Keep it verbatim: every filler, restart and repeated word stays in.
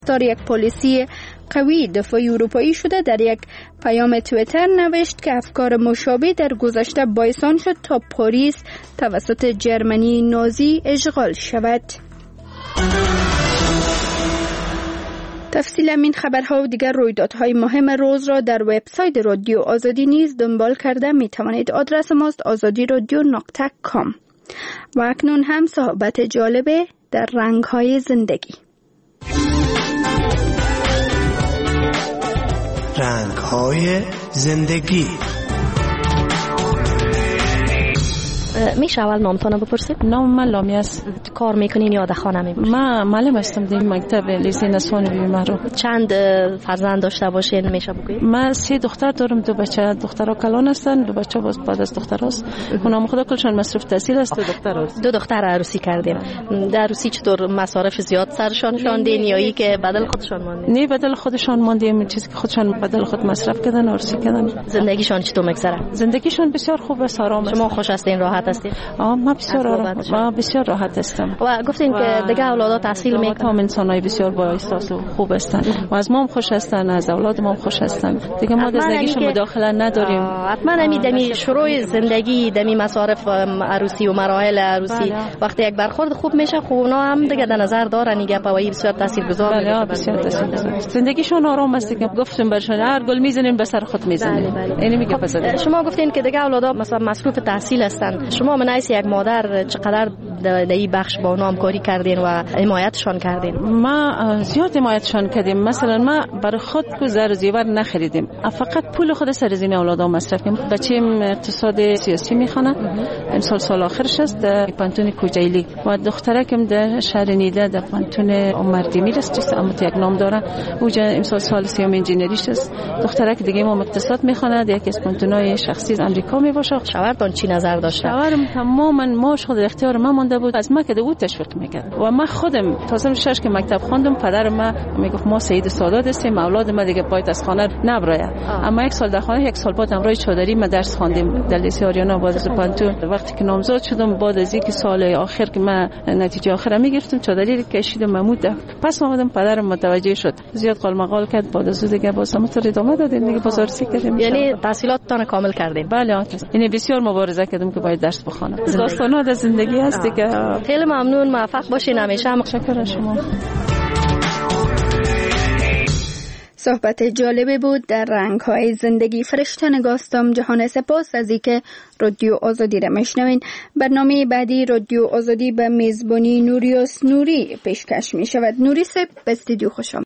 دار یک پلیسی قوی دفاعی اروپایی شده در یک پیام توییتر نوشت که افکار مشابه در گذشته باعث شد تا پاریس توسط جرمنی نازی اشغال شود. تفصیل این خبرها و دیگر رویدادهای مهم روز را در وبسایت رادیو آزادی نیز دنبال کرده می توانید. آدرس ماست آزادی رادیو نقطه کام. و اکنون هم صحبت جالب در رنگ‌های زندگی. رنگ‌های زندگی. میشه اول نامتون بپرسید؟ نام من لامی است. کار میکنین یا در خانه میباشید؟ من معلم هستم در مکتب لیسه ثانوی معروف. چند فرزند داشته باشین میشه بگویید؟ من سه دختر دارم، دو بچه دخترها کلان هستن، دو بچه باز بعد از دختر است. اونم خدا کلشان مصرف تحصیل است. دو دختر است. دو دختر عروسی کردین. در عروسی چطور مصارف زیاد سرشان شاندین یا ای که بدل خودشان ماندین؟ نه بدل خودشان ماندیم، چیزی که خودشان بدل خود مصرف کردن عروسی کردن. زندگیشان چطور میگذره؟ زندگیشان بسیار خوب است، آرام است. شما خوش هستین، راحت هستین؟ آه من بسیار آرام، من بسیار راحت هستم. و گفتین که دیگه اولادا تحصیل میکنن. هم انسانای بسیار با احساس و خوب هستن و از ما هم خوش هستن، از اولاد ما هم خوش هستن. دیگه ما در زندگیشون مداخله نداریم. حتما همین دمی شروع زندگی، دمی مصارف عروسی و مراحل عروسی وقتی یک برخورد خوب میشه، خب اونا هم دیگه در نظر دارن دیگه پوایی بسیار تاثیرگذار میشه. بله بسیار تاثیرگذار. زندگیشون آرام است دیگه. گفتم برشون هر گل میزنین به سر خود میزنین. اینی میگه پس شما گفتین که دیگه اولادا مثلا مصروف تحصیل هستن. شما منایس یک مادر چقدر در این بخش با اونا همکاری کردین و حمایتشان کردین؟ ما زیاد حمایتشان کردیم. مثلا ما برای خود کو زر زیور نخریدیم، فقط پول خود سر زین اولادا مصرف کردیم. بچه‌م اقتصاد سیاسی میخونه، امسال سال آخرش است در پانتون کوجیلی و دخترکم در شهر نیده در پانتون عمردی است، چیز امت یک نام داره. اوجا امسال سال سیوم انجینریش است. دخترک دیگه ما اقتصاد میخونه در یک از پانتونای شخصی از آمریکا میباشه. شوهرتون چی نظر داشته؟ شوهرم تماما ماش خود اختیار ما مونده بود، از ما که او تشویق میکرد و من خودم تازه شش که مکتب خواندم پدر ما میگفت ما سید سادات هستیم، اولاد ما دیگه باید از خانه نبره. اما یک سال در خانه، یک سال بعد امروز چادری ما درس خواندیم در لیسه آریانا بعد از پانتون. وقتی که نامزد شدم بعد از اینکه سال آخر که ما نتیجه آخر میگرفتم چادری کشیدم محمود. پس اومدم پدرم متوجه شد، زیاد قال مقال کرد، بعد از دیگه باز هم تو ادامه دادیم دیگه بازارسی کردیم. یعنی تحصیلاتتان کامل کردین؟ بله، یعنی بسیار مبارزه کردم که باید درس بخونم. داستانات از زندگی هست دیگه. خیلی ممنون، موفق باشین همیشه. متشکرم شما. صحبت جالبی بود در رنگ‌های زندگی. فرشته نگاستم جهان سپاس از اینکه رادیو آزادی را میشنوین. برنامه بعدی رادیو آزادی به میزبانی نوریوس نوری پیشکش می شود. نوری صاحب به استودیو خوش آمدید.